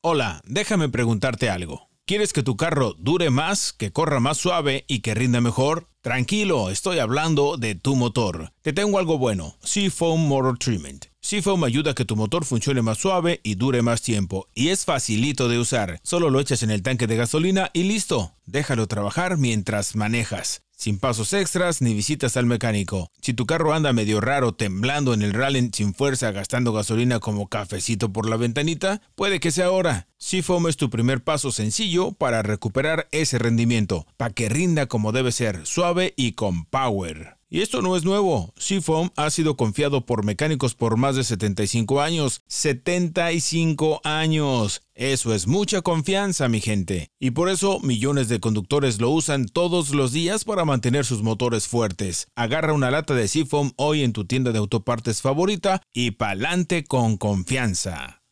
Hola, déjame preguntarte algo. ¿Quieres que tu carro dure más, que corra más suave y que rinda mejor? Tranquilo, estoy hablando de tu motor. Te tengo algo bueno, Seafoam Motor Treatment. Seafoam ayuda a que tu motor funcione más suave y dure más tiempo. Y es facilito de usar. Solo lo echas en el tanque de gasolina y listo. Déjalo trabajar mientras manejas. Sin pasos extras ni visitas al mecánico. Si tu carro anda medio raro, temblando en el rally sin fuerza, gastando gasolina como cafecito por la ventanita, puede que sea ahora. Seafoam es tu primer paso sencillo para recuperar ese rendimiento, para que rinda como debe ser, suave y con power. Y esto no es nuevo. Seafoam ha sido confiado por mecánicos por más de 75 años. ¡75 años! Eso es mucha confianza, mi gente. Y por eso millones de conductores lo usan todos los días para mantener sus motores fuertes. Agarra una lata de Seafoam hoy en tu tienda de autopartes favorita y pa'lante con confianza.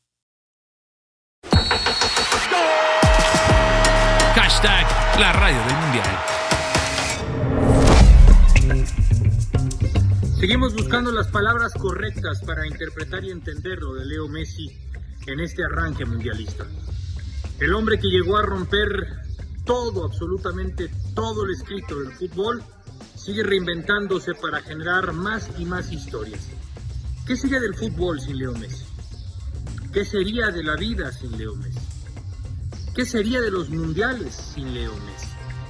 Hashtag la radio del mundial. Seguimos buscando las palabras correctas para interpretar y entender lo de Leo Messi en este arranque mundialista. El hombre que llegó a romper todo, absolutamente todo el escrito del fútbol, sigue reinventándose para generar más y más historias. ¿Qué sería del fútbol sin Leo Messi? ¿Qué sería de la vida sin Leo Messi? ¿Qué sería de los mundiales sin Leo Messi?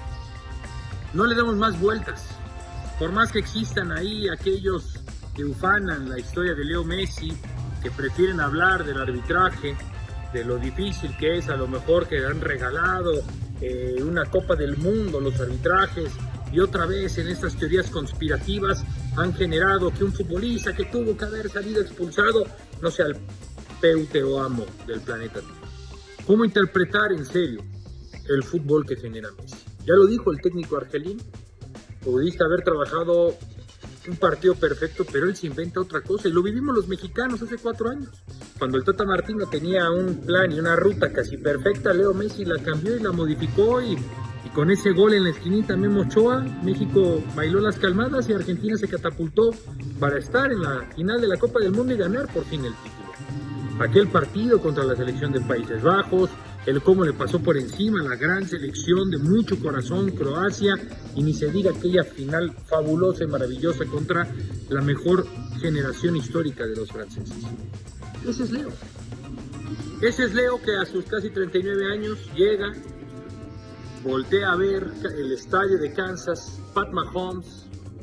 No le damos más vueltas. Por más que existan ahí aquellos que ufanan la historia de Leo Messi, que prefieren hablar del arbitraje, de lo difícil que es a lo mejor que han regalado una Copa del Mundo, los arbitrajes, y otra vez en estas teorías conspirativas han generado que un futbolista que tuvo que haber salido expulsado no sea el peutero amo del planeta Tierra. ¿Cómo interpretar en serio el fútbol que genera Messi? Ya lo dijo el técnico argelino. Pudiste haber trabajado un partido perfecto, pero él se inventa otra cosa. Y lo vivimos los mexicanos hace 4 años. Cuando el Tata Martino tenía un plan y una ruta casi perfecta, Leo Messi la cambió y la modificó. Y con ese gol en la esquinita, Memo Ochoa, México bailó las calmadas y Argentina se catapultó para estar en la final de la Copa del Mundo y ganar por fin el título. Aquel partido contra la selección de Países Bajos, el cómo le pasó por encima a la gran selección de mucho corazón, Croacia, y ni se diga aquella final fabulosa y maravillosa contra la mejor generación histórica de los franceses. Ese es Leo. Ese es Leo que a sus casi 39 años llega, voltea a ver el estadio de Kansas, Pat Mahomes,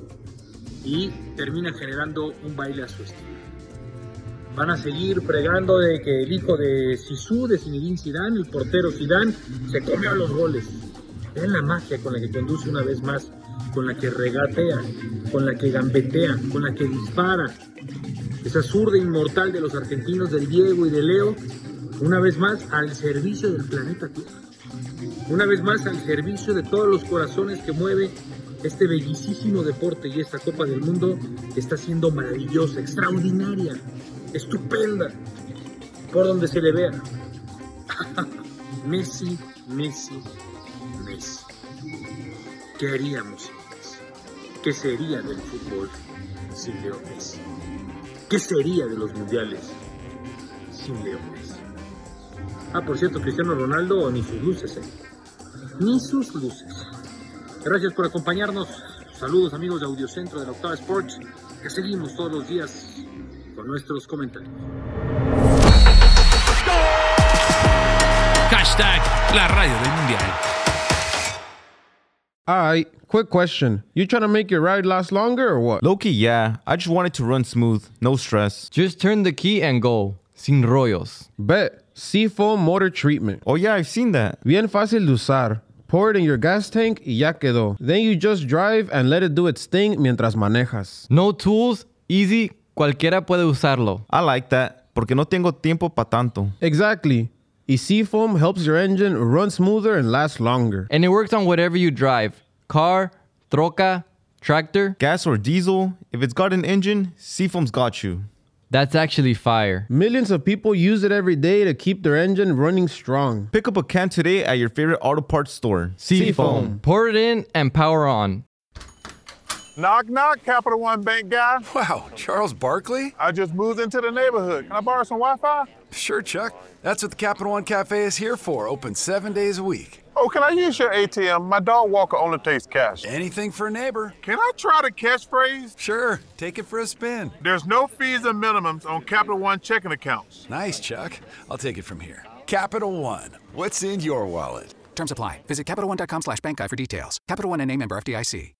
y termina generando un baile a su estilo. Van a seguir pregando de que el hijo de Zizou, de Zinedine Zidane, el portero Zidane, se comió los goles. Vean la magia con la que conduce una vez más, con la que regatea, con la que gambetea, con la que dispara. Esa zurda inmortal de los argentinos, del Diego y de Leo, una vez más al servicio del planeta Tierra. Una vez más al servicio de todos los corazones que mueve este bellísimo deporte, y esta Copa del Mundo está siendo maravillosa, extraordinaria, estupenda, por donde se le vea. Messi, Messi, Messi. ¿Qué haríamos sin Messi? ¿Qué sería del fútbol sin Leo Messi? ¿Qué sería de los mundiales sin Leo Messi? Por cierto, Cristiano Ronaldo ni sus luces, ni sus luces. Gracias por acompañarnos. Saludos, amigos de Audiocentro de la Octava Sports, que seguimos todos los días con nuestros comentarios. Hashtag la radio del mundial. Alright, quick question. You trying to make your ride last longer or what? Low-key, yeah. I just want it to run smooth. No stress. Just turn the key and go. Sin rollos. Bet. Seafoam Motor Treatment. Oh yeah, I've seen that. Bien fácil de usar. Pour it in your gas tank y ya quedó. Then you just drive and let it do its thing mientras manejas. No tools, easy, cualquiera puede usarlo. I like that, porque no tengo tiempo pa' tanto. Exactly. Y Seafoam helps your engine run smoother and last longer. And it works on whatever you drive. Car, troca, tractor. Gas or diesel, if it's got an engine, Seafoam's got you. That's actually fire. Millions of people use it every day to keep their engine running strong. Pick up a can today at your favorite auto parts store. Seafoam. Pour it in and power on. Knock, knock, Capital One Bank guy. Wow, Charles Barkley? I just moved into the neighborhood. Can I borrow some Wi-Fi? Sure, Chuck. That's what the Capital One Cafe is here for. Open 7 days a week. Oh, can I use your ATM? My dog Walker only takes cash. Anything for a neighbor. Can I try the catchphrase? Sure. Take it for a spin. There's no fees and minimums on Capital One checking accounts. Nice, Chuck. I'll take it from here. Capital One. What's in your wallet? Terms apply. Visit CapitalOne.com/bankguide for details. Capital One NA, member FDIC.